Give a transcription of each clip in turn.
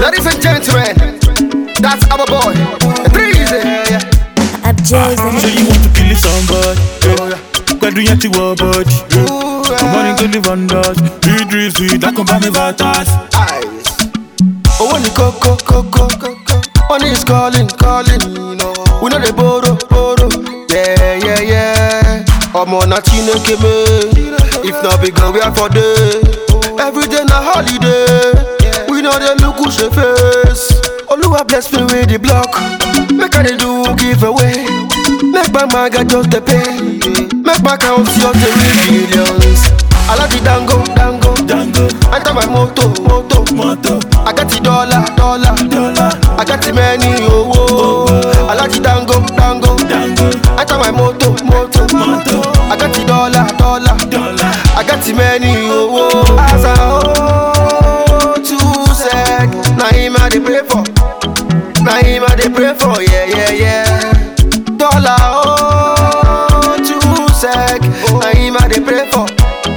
Ladies and gentlemen, that's our boy. Breezy. So you want to kill somebody? Where do you have to work about? I'm running to live on us. Breezy, that come by me vatas. Oh, when the coco, money is calling. We know they borrow. Yeah. I'm on a chineke me. If not big girl, we are for day. Every day na holiday. We know they look who's the face. Oluwa bless me with the block. Make I do giveaway. Make my maga just the pay. Make my count just the millions. I like the dango. Enter my moto. I got the dollar. I got the money, I like the dango. Enter my moto. I got the dollar. I got the money, As I hold to sec. Now him I dey pray for. Yeah. Dollar to sec. Now him I dey pray for.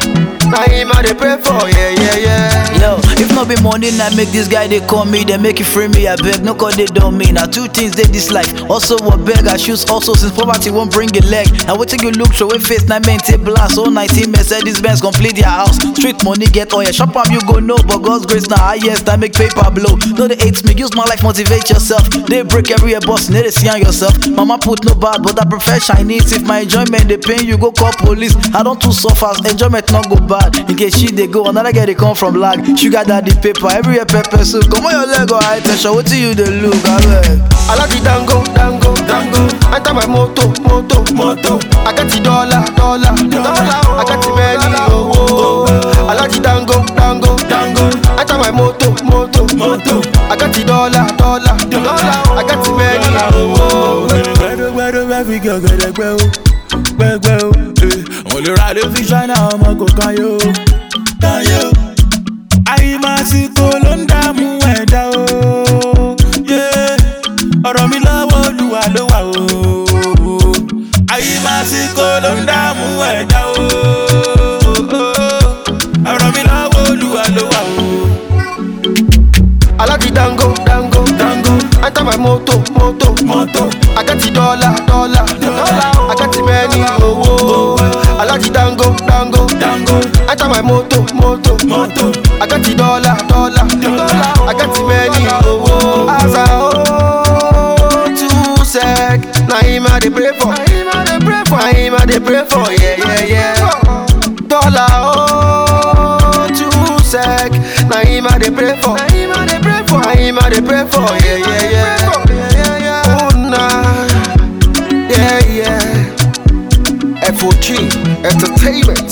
Yeah. Yo, if not be money, I make this guy they call me, they make it free me. I beg, no cause they don't mean. Now two things they dislike. Also, what beg I choose. Also, since poverty won't bring a leg. Now wait till you look through a face, now maintain blast. All 19 Mercedes Benz complete their house. Street money get oil. Shop up, you go no, but God's grace now highest. I make paper blow. No, they hate me. Use my life, motivate yourself. They break every boss, need to see on yourself. Mama put no bad, but I prefer Chinese. If my enjoyment they pain, you go call police. I don't too so fast, enjoyment not go bad. In case she they go, another guy they come from lag. Sugar daddy paper, everywhere pepper soup. Come on your leg or high tension, what do you they look? I like the dango. Enter my moto. I got the dollar. I got the money, I like the dango. Enter my moto. I got the dollar. I got the money, Where we go, only ride if you shine out, I'm go kayo. Ayi masiko ló ń dààmú ẹ̀dá o. Ọ̀rọ̀ mi lọ́wọ́ Olúwa ló wà o. Ayi masiko ló ń dààmú ẹ̀dá o. Ọ̀rọ̀ mi lọ́wọ́ Olúwa ló wà o. I like the dango. Enter my moto. I got the dollar. I got the money, I like the dango. Enter my moto. I got the dollar. I got the money, As I hold to sec. Now him I dey pray for. Yeah. Dollar to sec. Now him I dey pray for. Yeah. Oh nah. Yeah. FOG Entertainment.